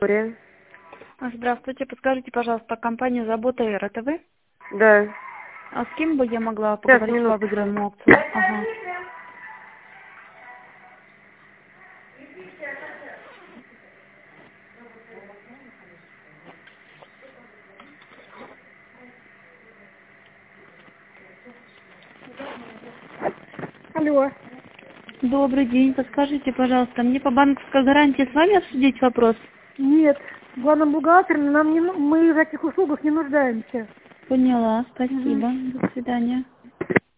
Виктория. Здравствуйте, подскажите, пожалуйста, компания «Забота Р» это вы? Да. А с кем бы я могла Сейчас, поговорить по минутку. выигранному аукциону? Ага. Алло. Добрый день, подскажите, пожалуйста, мне по банковской гарантии с вами обсудить вопрос? Нет, главным бухгалтером нам не, мы в этих услугах не нуждаемся. Поняла, Мгм. спасибо, до свидания.